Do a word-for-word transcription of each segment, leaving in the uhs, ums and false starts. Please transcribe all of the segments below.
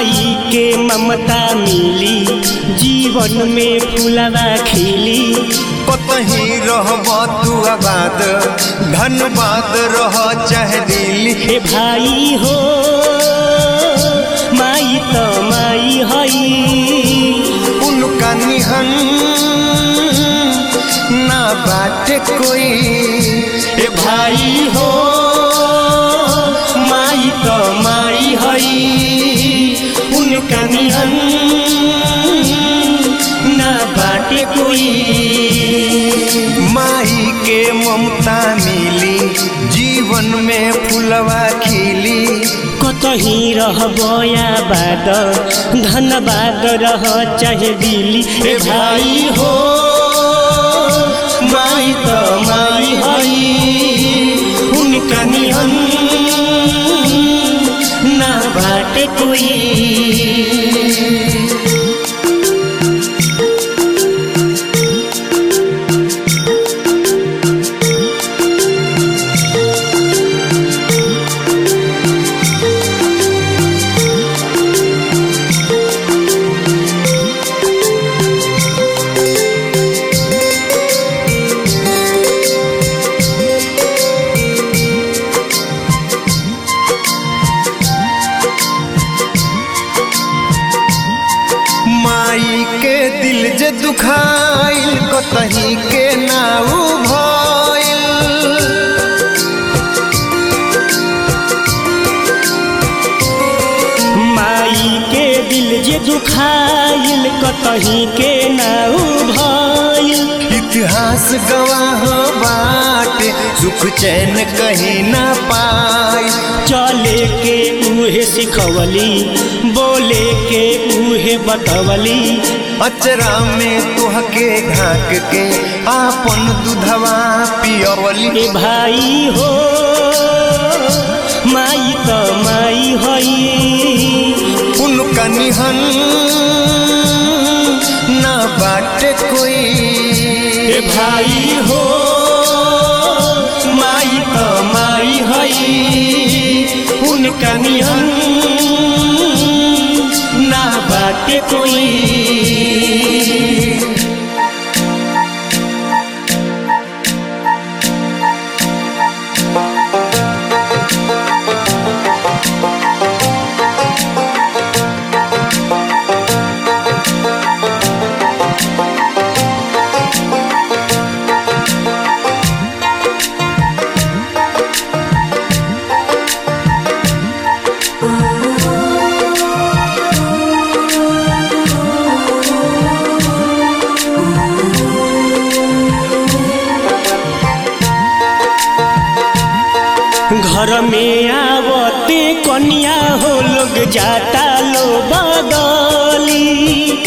माई के ममता मिली जीवन में फुलवा खिली कतही रहब तू आबाद धनबाद रह चाहे दिल्ली हे भाई हो माई तो माई हई उनका निहन ना बाटे कोई हे भाई हो माई तो माई हई उनका निहन ना बाटे कोई माई के ममता मिली जीवन में फुलवा खिली कतही रहबया बाद धनबाद रह चाहे दिल्ली हे भाई हो माई तो माई हई उनका निहन ना बाटे कोई माई के दिल जे दुखाइल कतही के नाउ भइल माई के दिल जे दुखाइल कतही के नाउ भइल इतिहास गवाह बाटे सुख चैन कहीं ना पाई चले के उहे सिखवली बोले के उहे बतवली अचरा में तुहके घाक के आपन दूधवा पियवली ए भाई हो माई तो माई हई उनका निहन ना बाटे कोई ए भाई हो माई तो माई हई उनका निहन ना बाटे कोई घर में आवते कन्या हो लोग जाता लो बदली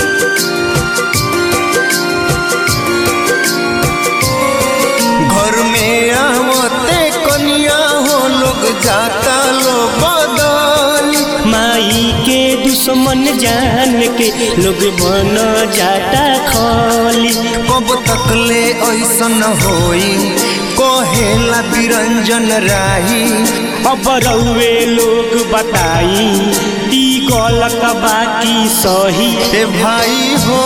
घर में आवते कन्या हो लोग जाता लो बदली माई के दुश्मन जान के लोग बन जाता खली कब तक ले ऐसन होई कहेला बिरंजन राही अब रउए लोग बताई ती गलत बाकी सही ए भाई हो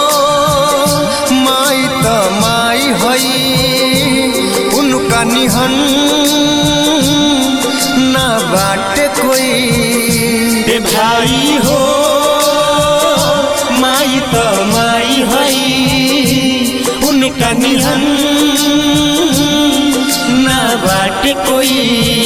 माई तो माई हई उनका निहन ना बाटे कोई ए भाई हो माई तो माई हई उनका निहन ना बाटे कोई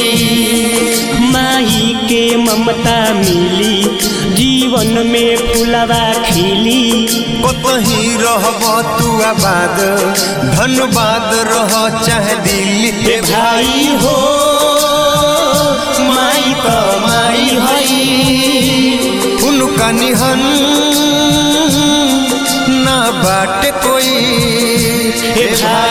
माई के ममता मिली जीवन में फुलवा खिली कतही रहब तू आबाद धनबाद रह चाहे दिल्ली हे भाई हो माई तो माई हई उनका निहन ना बाटे कोई हे भाई